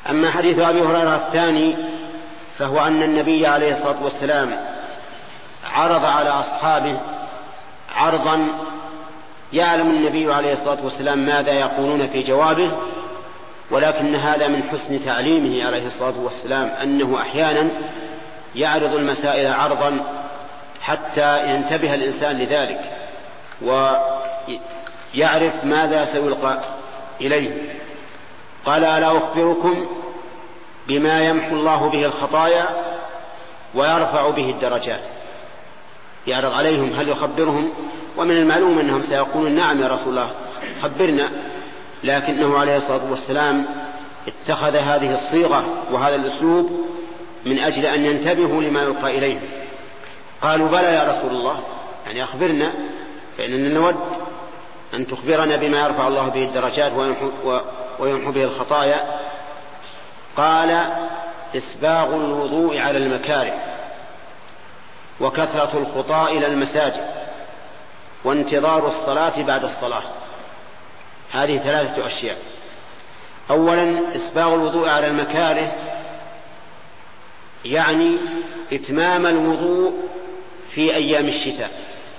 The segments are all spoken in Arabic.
أما حديث أبي هريرة الثاني فهو أن النبي عليه الصلاة والسلام عرض على أصحابه عرضا يعلم النبي عليه الصلاة والسلام ماذا يقولون في جوابه، ولكن هذا من حسن تعليمه عليه الصلاة والسلام أنه أحيانا يعرض المسائل عرضا حتى ينتبه الإنسان لذلك ويعرف ماذا سيلقى إليه. قال: ألا أخبركم بما يمحو الله به الخطايا ويرفع به الدرجات؟ يعرض عليهم هل يخبرهم، ومن المعلوم أنهم سيقولون: نعم يا رسول الله خبرنا، لكنه عليه الصلاة والسلام اتخذ هذه الصيغة وهذا الأسلوب من أجل أن ينتبهوا لما يلقى إليهم. قالوا: بلى يا رسول الله، يعني أخبرنا، فإننا نود أن تخبرنا بما يرفع الله به الدرجات ويمحو به الخطايا. قال: إسباغ الوضوء على المكاره، وكثرة الخطى إلى المساجد، وانتظار الصلاة بعد الصلاة. هذه 3 أشياء. أولا، إسباغ الوضوء على المكاره يعني إتمام الوضوء في أيام الشتاء،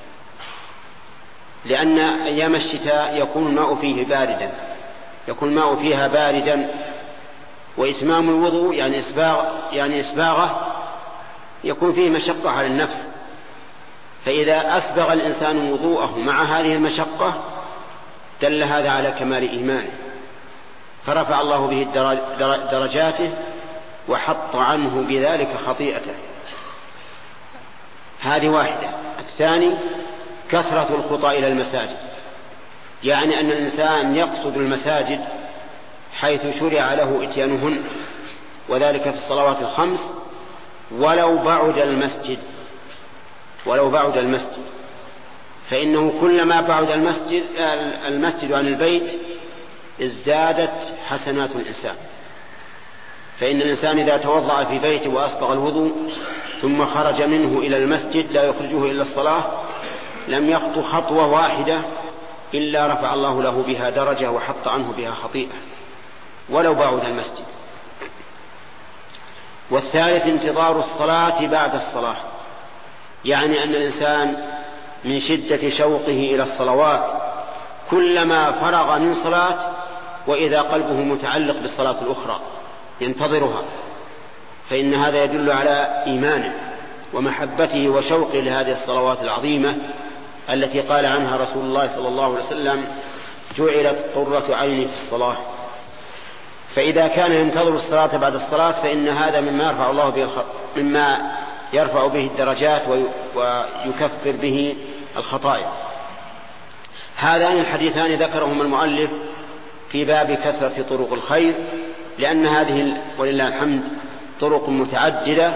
لأن أيام الشتاء يكون الماء فيه باردا، يكون الماء فيها باردا، وإتمام الوضوء يعني إسباغه يكون فيه مشقة على النفس، فإذا أسبغ الإنسان وضوءه مع هذه المشقة دل هذا على كمال إيمانه، فرفع الله به درجاته وحط عنه بذلك خطيئته. هذه واحدة. الثاني، كثرة الخطى إلى المساجد، يعني أن الإنسان يقصد المساجد حيث شرع له إتيانهن، وذلك في الصلوات ال5 ولو بعد المسجد، فإنه كلما بعد المسجد عن البيت ازدادت حسنات الإنسان. فإن الإنسان إذا توضأ في بيته وأسبغ الوضوء ثم خرج منه إلى المسجد لا يخرجه إلا الصلاة لم يخطو خطوة واحدة إلا رفع الله له بها درجة وحط عنه بها خطيئة ولو بعد المسجد. والثالث، انتظار الصلاة بعد الصلاة، يعني أن الإنسان من شدة شوقه إلى الصلوات كلما فرغ من صلاة وإذا قلبه متعلق بالصلاة الأخرى ينتظرها، فإن هذا يدل على إيمانه ومحبته وشوقه لهذه الصلوات العظيمة التي قال عنها رسول الله صلى الله عليه وسلم: جعلت قرة عيني في الصلاة. فإذا كان ينتظر الصلاة بعد الصلاة فإن هذا مما يرفع به الدرجات ويكفر به الخطايا. هذان الحديثان ذكرهما المؤلف في باب كثرة طرق الخير، لأن هذه ولله الحمد طرق متعددة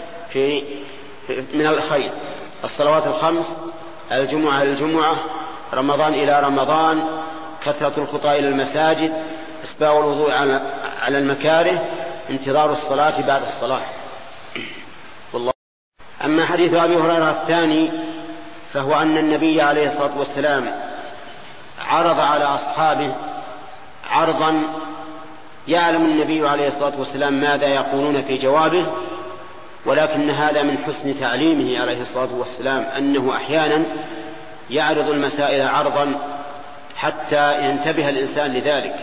من الخير: الصلوات ال5، الجمعة إلى الجمعة، رمضان إلى رمضان، كثرة الخطى إلى المساجد، إسباغ الوضوء على المكاره، انتظار الصلاة بعد الصلاة. والله. أما حديث أبي هريرة الثاني فهو أن النبي عليه الصلاة والسلام عرض على أصحابه عرضا يعلم النبي عليه الصلاة والسلام ماذا يقولون في جوابه، ولكن هذا من حسن تعليمه عليه الصلاة والسلام أنه أحيانا يعرض المسائل عرضا حتى ينتبه الإنسان لذلك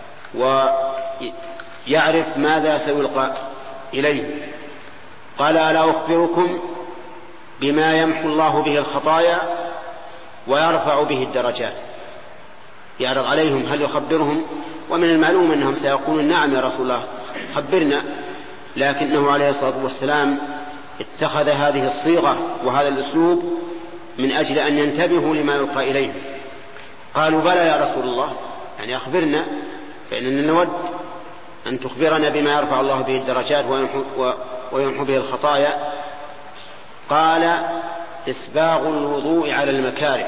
ويعرف ماذا سيلقى إليه. قال: ألا أخبركم بما يمحو الله به الخطايا ويرفع به الدرجات؟ يعرض عليهم هل يخبرهم، ومن المعلوم أنهم سيقولون: نعم يا رسول الله خبرنا، لكنه عليه الصلاة والسلام اتخذ هذه الصيغة وهذا الأسلوب من أجل أن ينتبهوا لما يلقى إليهم. قالوا: بلى يا رسول الله، يعني أخبرنا، فإننا نود أن تخبرنا بما يرفع الله به الدرجات ويمحو به الخطايا. قال: إسباغ الوضوء على المكاره،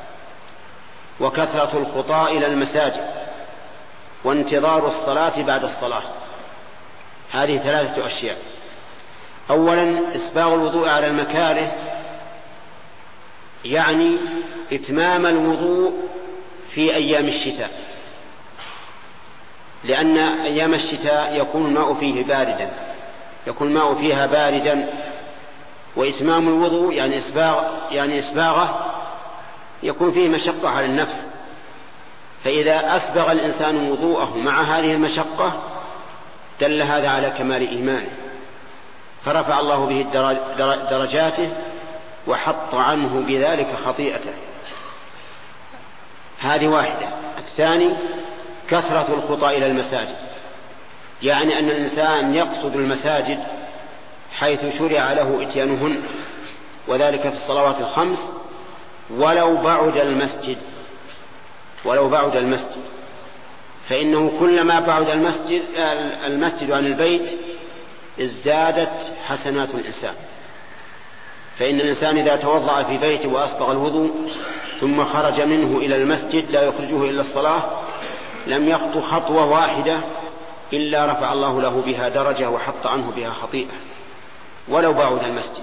وكثرة الخطى إلى المساجد، وانتظار الصلاة بعد الصلاة. هذه 3 أشياء. أولا، إسباغ الوضوء على المكاره يعني إتمام الوضوء في أيام الشتاء، لأن أيام الشتاء يكون الماء فيه باردا، يكون الماء فيها باردا، وإتمام الوضوء يعني إسباغه يكون فيه مشقة على النفس، فإذا أسبغ الإنسان وضوءه مع هذه المشقة دل هذا على كمال إيمانه، فرفع الله به درجاته وحط عنه بذلك خطيئته. هذه واحدة. الثاني كثرة الخطى إلى المساجد، يعني أن الإنسان يقصد المساجد حيث شرع له إتيانهن، وذلك في الصلوات الخمس ولو بعد المسجد، فإنه كلما بعد المسجد عن البيت ازدادت حسنات الإنسان. فإن الإنسان إذا توضأ في بيته وأسبغ الوضوء ثم خرج منه إلى المسجد لا يخرجه إلا الصلاة لم يخطو خطوة واحدة إلا رفع الله له بها درجة وحط عنه بها خطيئة ولو بعد المسجد.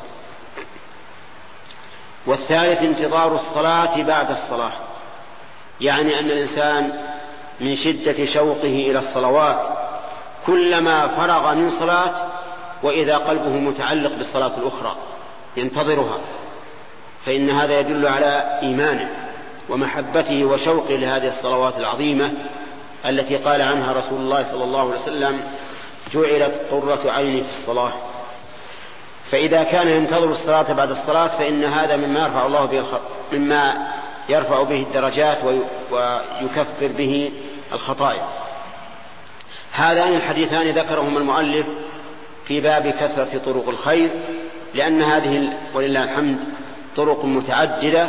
والثالث انتظار الصلاة بعد الصلاة، يعني أن الإنسان من شدة شوقه إلى الصلوات كلما فرغ من صلاة وإذا قلبه متعلق بالصلاة الأخرى ينتظرها، فإن هذا يدل على إيمانه ومحبته وشوقه لهذه الصلوات العظيمة التي قال عنها رسول الله صلى الله عليه وسلم جعلت قرة عيني في الصلاة. فإذا كان ينتظر الصلاة بعد الصلاة فإن هذا مما يرفع به الدرجات ويكفر به الخطايا. هذان الحديثان ذكرهما المؤلف في باب كثرة طرق الخير، لأن هذه ولله الحمد طرق متعددة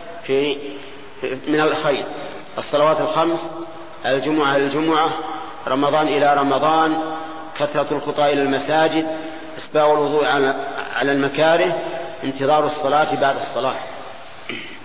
من الخير: الصلوات الخمس، الجمعة إلى الجمعة، رمضان إلى رمضان، كثرة الخطى إلى المساجد، إسباغ الوضوء على المكاره، انتظار الصلاة بعد الصلاة.